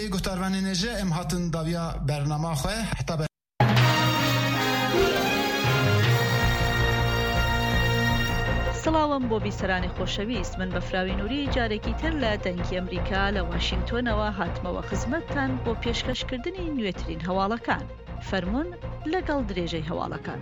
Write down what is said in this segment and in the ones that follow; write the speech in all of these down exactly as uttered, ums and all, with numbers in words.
وی گوتاروانی نجه ام هاتن داویا برنامه خواه حتی بر... سڵاوم بۆ بیسەرانی خۆشەویست، من بەفراوی نووری جارێکی تر لە دەنگی ئەمریکا لە واشنگتۆنەوە هاتمەوە خزمەتتان بۆ پێشکەشکردنی نوێترین هەواڵەکان. فەرموون لەگەڵ درێژەی هەواڵەکان.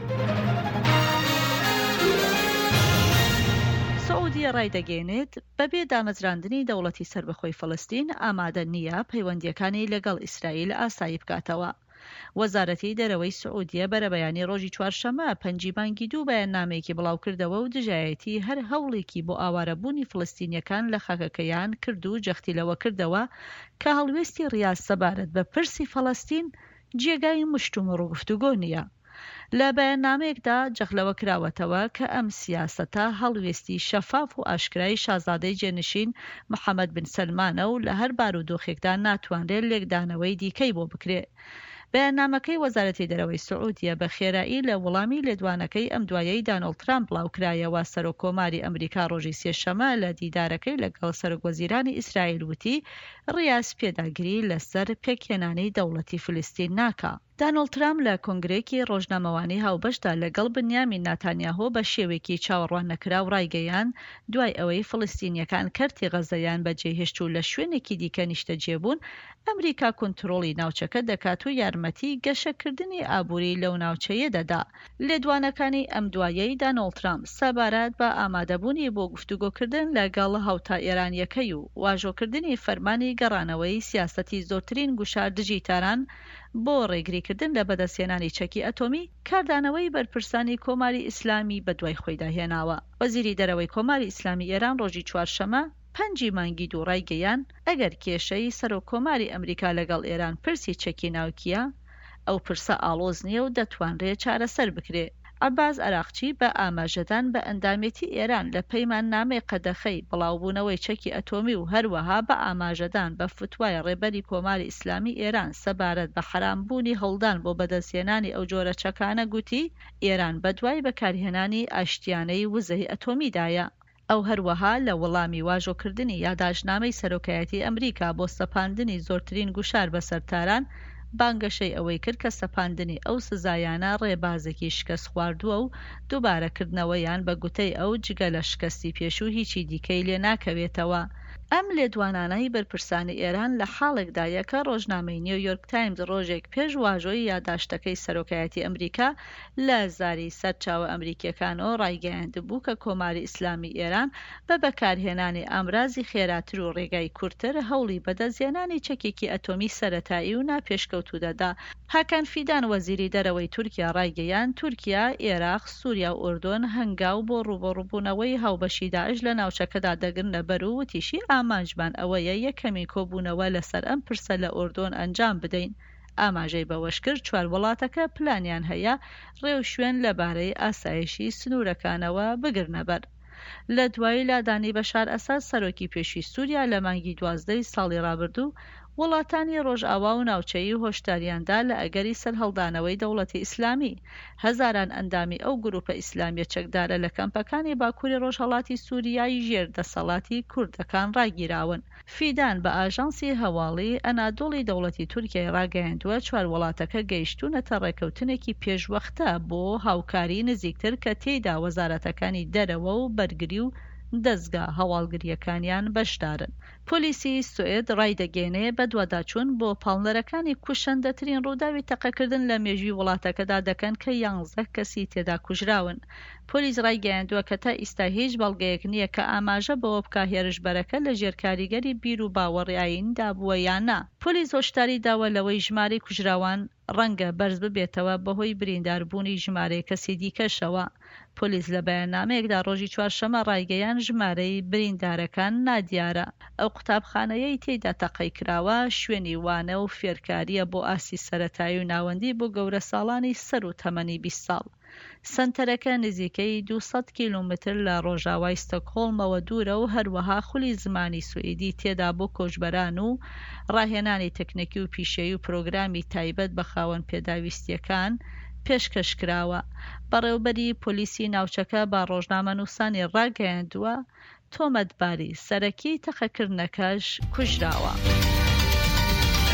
سعودیە ڕایدەگەێنێت بەبێ دامەزراندنی دەوڵەتی سەربەخۆی فەڵەستین ئامادە نییە پەیوەندیەکانی لەگەڵ ئیسرائیل ئاسایی بکاتەوە. وەزارەتی دەرەوەی سعودیە بەرە بەیانی ڕۆژی چوارشەمە پەنجی بانگی دوو بەیاننامەیەکی بڵاو کردەوە و دژایەتی هەر هەوڵێکی بۆ ئاوارەبوونی فڵستینیەکان لە خاکەکەیان کرد و جەختی لەوە کردەوە کە هەڵوێستی ڕیاض سەبارەت بە پرسی فەڵەستین جێگای مشتومڕ و گفتوگۆ نییە. لە بەیاننامەیەکدا جەخلەوە کراوەتەوە کە ئەم سیاسەتە هەڵوێستی شەفاف و ئاشکرای شازادەی جێنشین محەممەد بن سەلمانە و لە هەر بارودۆخێکدا ناتوانرێت لێکدانەوەی دیکەی بۆ بکرێت. بەیاننامەکەی وەزارەتی دەرەوەی سعودیە بە خێرایی لە وەڵامی لێدوانەکەی ئەم دوایەی دانەڵد ترامپ بڵاوکرایەوە سەرۆکۆماری ئەمریکا ڕۆژی سێشەمە لە دیدارەکەی لەگەڵ سەرۆکوەزیرانی ئیسرائیل وتی ڕیاض پێداگیری لەسەر پێکهێنانی دەوڵەتی فلستین ناکا. دانەڵد ترامپ لە کۆنگرێکی ڕۆژنامەوانی هاوبەشدا لەگەڵ بنیامین ناتانیاهۆ بە شێوێکی چاوەڕوان نەکراو ڕایگەیان دوای ئەوەی فلستینیەکان کەرتی غەزەیان بەجێهێشت و لە شوێنێکی دیکە نیشتەجێبوون، ئەمریکا کۆنتڕۆڵی ناوچەکە دەکات و یارمەتی گەشەکردنی ئابووری لەو ناوچەیە دەدا. لێدوانەکانی ئەم دوایەی دانەڵد ترامپ سەبارەت بە ئامادەبوونی بۆ گفتوگۆکردن لەگەڵ هاوتا ئێرانیەکەی و واژۆکردنی فەرمانی گەڕانەوەی سیاسەتی زۆرترین گوشار دژیتاران بۆ ڕێگریکردن لە بەدەستهێنانی چەکی ئەتۆمی کاردانەوەی بەرپرسانی کۆماری ئیسلامی بەدوای خۆیدا هێناوە. وەزیری دەرەوەی کۆماری ئیسلامی ئێران ڕۆژی چوارشەمە پەنجی مانگی دوو ڕایگەیان ئەگەر کێشەی سەرۆکۆماری ئەمریکا لەگەڵ ئێران پرسی چەکی ناوکیە، ئەو پرسە ئاڵۆز نییە و دەتوانرێت چارەسەر بکرێت. عەباس عراقچی بە ئاماژەدان بە ئەندامێتی ئێران لە پەیماننامەی قەدەخەی بڵاوبوونەوەی چەکی ئەتۆمی و هەروەها بە ئاماژەدان بە فتوای ڕێبەری کۆماری ئیسلامی ئێران سەبارەت بە حرامبوونی هەڵدان بۆ بەدەستهێنانی ئەو جۆرە چەکانە گوتی ئێران بەدوای بەکارهێنانی ئاشتیانەی وزەی ئەتۆمیدایە. ئەو هەروەها لە وەڵامی واژۆکردنی یاداشنامەی سەرۆکایەتی ئەمریکا بۆ سەپاندنی زۆرترین گوشار بە سەرتاران بانگەشەی ئەوەی کرد کە سەپاندنی ئەو سزایانە ڕێبازێکی شکست خواردووە و دووبارەکردنەوەیان بە گوتەی ئەو جگە لە شکستی پێشوو هیچی دیکەی لێ ناکەوێتەوە. ئەم لێدوانانەی بەرپرسانی ئێران لە حاڵێکدایە کە ڕۆژنامەی نیویۆرک تایمز ڕۆژێک پێش واژۆی یاداشتەکەی سەرۆکایەتی ئەمریکا لە زاری سەرچاوە ئەمریکیەکانەوە ڕایگەیاندبوو کە کۆماری ئیسلامی ئێران بە بەکارهێنانی ئامرازی خێراتر و ڕێگای کورتتر هەوڵی بەدەستهێنانی چەکێکی ئەتۆمی سەرەتایی و ناپێشکەوتوو دەدا. هاکان فیدان وەزیری دەرەوەی تورکیا ڕایگەیان تورکیا، عێراق، سووریا و ئوردن هەنگاو بۆ ڕوبەڕووبوونەوەی هاوبەشی داعش لە ناوچەکەدا دەگرنە بەر و وتیشی ئامانجمان ئەوەیە یەکەمی کۆبوونەوە لەسەر ئەم پرسە لە ئوردن ئەنجام بدەین. ئاماژەی بەوەش کرد چوار وڵاتەکە پلانیان هەیە ڕێو شوێن لەبارەی ئاسایشی سنوورەکانەوە بگرنە بەر. لە دوای لادانی بەشار ئەساد سەرۆکی پێشووی سووریا لە مانگی دوازدەی ساڵی ڕابردوو وڵاتانی ڕۆژئاوا و ناوچەیی هۆشداریاندا لە ئەگەری سەرهەڵدانەوەی دەوڵەتی ئیسلامی. هەزاران ئەندامی ئەو گروپە ئیسلامیە چەکدارە لە کەمپەکانی باکووری ڕۆژهەڵاتی سووریای ژێر دەسەڵاتی کوردەکان ڕاگیراون. فیدان بە ئاژانسی هەواڵی ئەنادۆڵی دەوڵەتی تورکیای ڕاگەیاندووە چوار وڵاتەکە گەیشتوونەتە ڕێکەوتنێکی پێشوەختە بۆ هاوکاری نزیکتر کە تێیدا وەزارەتەکانی دەرەوە و بەرگری و دەستگا هەواڵگریەکانیان بەشدارن. پۆلیسی سوئێد ڕایدەگەێنێ بە دوواداچوون بۆ پاڵنەرەکانی کوشندەترین ڕووداوی تەقەکردن لە مێژووی وڵاتەکەدا دەکەن کە یانزدە کەسی تێدا کوژراون. پۆلیس ڕایگەیاندووە کە تا ئیستا هیچ بەڵگەیەک نییە کە ئاماژە بەوە بکا هێرشبەرەکە لە ژێر کاریگەری بیر و باوەڕی ئاینیدا بووە یان نا. پۆلیس هۆشداری داوە لەوەی ژمارەی کوژراوان ڕەنگە بەرز ببێتەوە بەهۆی برینداربوونی ژمارەی کەسی دیکەشەوە. پۆلیس لە بەیاننامەیەکدا ڕۆژی چوارشەمە ڕایگەیان ژمارەی بریندارەکان نادیارە. ئەو قوتابخانەیەی تێیدا تەقەی کراوە شوێنی وانە و فێرکاریە بۆ ئاسی سەرەتایی و ناوەندی بۆ گەورە ساڵانی سەر و تەمەنی بیست ساڵ. سنتەرەکە نزیکەی دووسەد کیلومتر لە ڕۆژاوای ستۆکهۆڵمەوە دوورە و هەروەها خولی زمانی سوئیدی تێدا بۆ کۆچبەران و ڕاهێنانی تەکنیکی و پیشەیی و پرۆگرامی تایبەت بە خاوەن پێداویستیەکان پێشکەشکراوە. بەڕێوەبەری پۆلیسی ناوچەکە با ڕۆژنامەنووسانی ڕاگەیاندووە تۆمەتباری سەرەکی تەقەکردنەکەش کوژراوە.